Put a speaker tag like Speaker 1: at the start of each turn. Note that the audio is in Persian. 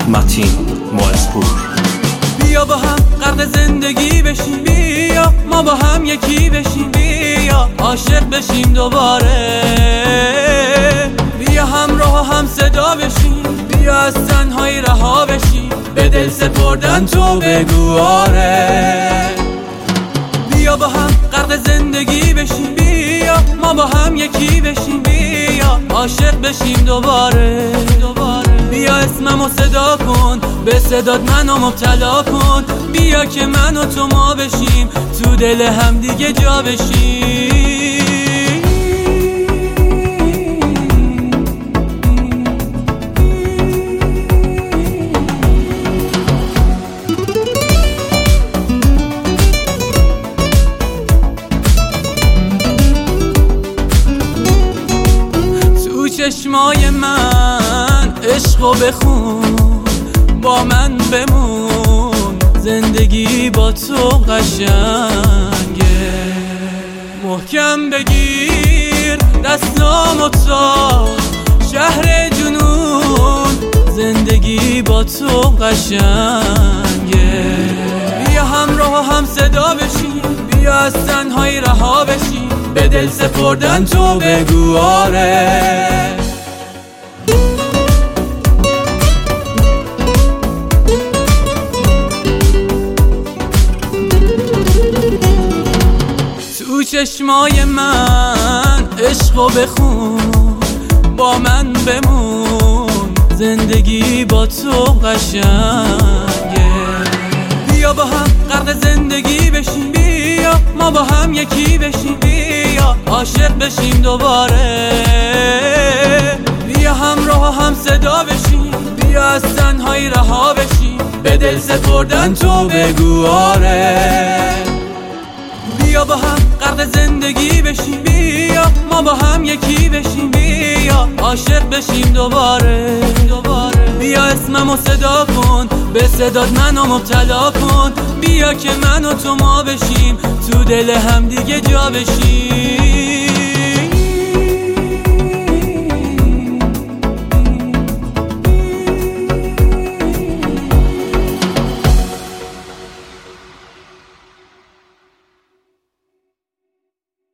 Speaker 1: متین ماه‌پور.
Speaker 2: بیا با هم غرق زندگی بشیم، بیا ما با هم یکی بشیم، بیا عاشق بشیم دوباره، بیا همراه و هم صدا بشیم، بیا از تنهایی رها بشیم، به دل سپردن تو بگو آره. بیا با هم غرق زندگی بشیم، بیا ما با هم یکی بشیم، بیا عاشق بشیم دوباره، بیا اسممو صدا کن، به صدات منو مبتلا کن، بیا که من و تو ما بشیم، تو دل هم دیگه جا بشیم. تو چشمای من عشقو بخون، با من بمون، زندگی با تو قشنگه، محکم بگیر دستامو تا شهر جنون، زندگی با تو قشنگه، بیا همراه و هم صدا بشیم، بیا از تنهایی رها بشیم، به دل سپردن تو بگو آره. تو چشمای من عشقو بخون، با من بمون، زندگی با تو قشنگه، بیا با هم غرق زندگی بشیم، بیا ما با هم یکی بشیم، بیا عاشق بشیم دوباره، بیا همراه و هم صدا بشیم، بیا از تنهایی رها بشیم، به دل سپردن تو بگو آره. بیا با هم غرق زندگی بشیم، بیا ما با هم یکی بشیم، بیا عاشق بشیم دوباره، بیا اسممو صدا کن، به صدات منو مبتلا کن، بیا که من و تو ما بشیم، تو دل هم دیگه جا بشیم.